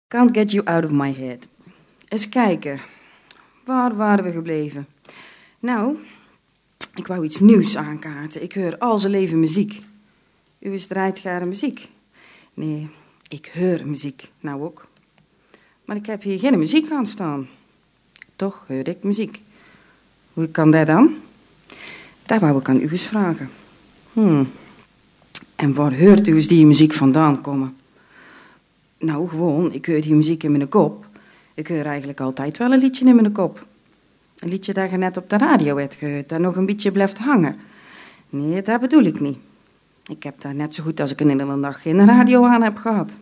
Can't Get You Out of My Head. Eens kijken. Waar waren we gebleven? Nou, ik wou iets nieuws aankaarten. Ik hoor al zijn leven muziek. U draait graag muziek? Nee, ik hoor muziek. Nou ook. Maar ik heb hier geen muziek aan staan. Toch hoor ik muziek. Hoe kan dat dan? Dat wou ik aan u eens vragen. En waar hoort u eens die muziek vandaan komen? Nou, gewoon, ik hoor die muziek in mijn kop. Ik hoor eigenlijk altijd wel een liedje in mijn kop. Een liedje dat je net op de radio hebt gehoord, dat nog een beetje blijft hangen. Nee, dat bedoel ik niet. Ik heb daar net zo goed als ik een hele dag geen radio aan heb gehad.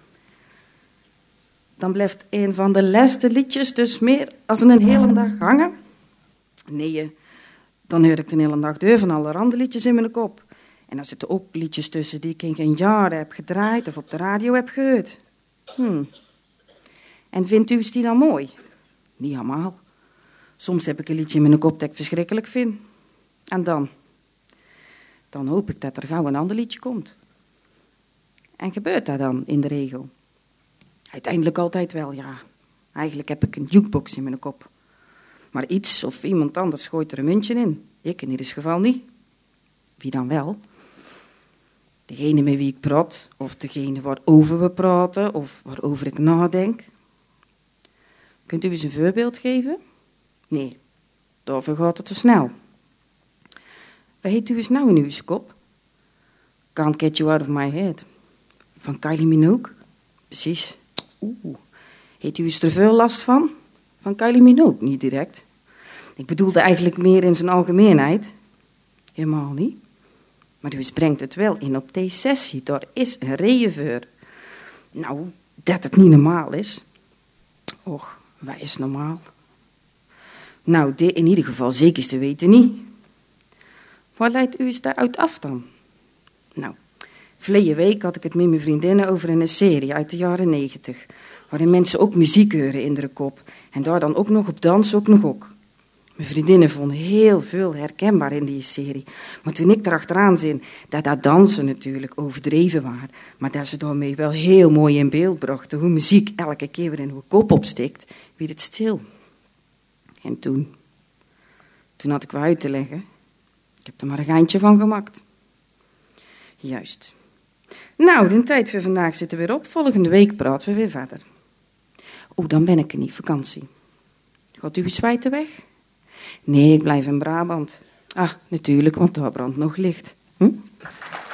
Dan blijft een van de laatste liedjes dus meer als een hele dag hangen. Nee, dan hoor ik de hele dag deur van allerhande liedjes in mijn kop. En daar zitten ook liedjes tussen die ik in geen jaren heb gedraaid of op de radio heb gehoord. En vindt u die dan mooi? Niet allemaal. Soms heb ik een liedje in mijn kop dat ik verschrikkelijk vind. En dan hoop ik dat er gauw een ander liedje komt. En gebeurt dat dan in de regel? Uiteindelijk altijd wel, ja. Eigenlijk heb ik een jukebox in mijn kop. Maar iets of iemand anders gooit er een muntje in. Ik in ieder geval niet. Wie dan wel? Degene met wie ik praat, of degene waarover we praten, of waarover ik nadenk. Kunt u eens een voorbeeld geven? Nee, daarvoor gaat het te snel. Wat heet u eens nou in uw kop? Can't Get You Out of My Head. Van Kylie Minogue? Precies. Heeft u eens er veel last van? Van Kylie Minogue, niet direct. Ik bedoelde eigenlijk meer in zijn algemeenheid. Helemaal niet. Maar u brengt het wel in op deze sessie. Daar is een reden voor. Nou, dat het niet normaal is. Och, wat is normaal? Nou, dit in ieder geval zeker te weten niet. Waar leidt u eens daaruit af dan? Nou, verleden week had ik het met mijn vriendinnen over een serie uit de jaren 90. Waarin mensen ook muziek horen in de kop. En daar dan ook nog op dansen ook nog ook. Mijn vriendinnen vonden heel veel herkenbaar in die serie. Maar toen ik erachteraan zin dat dansen natuurlijk overdreven waren. Maar dat ze daarmee wel heel mooi in beeld brachten. Hoe muziek elke keer weer in uw kop opstikt. Werd het stil. En toen had ik wat uit te leggen. Ik heb er maar een geintje van gemaakt. Juist. Nou, de tijd voor vandaag zit er weer op. Volgende week praten we weer verder. Dan ben ik er niet, vakantie. Gaat u zwijten weg? Nee, ik blijf in Brabant. Natuurlijk, want daar brandt nog licht.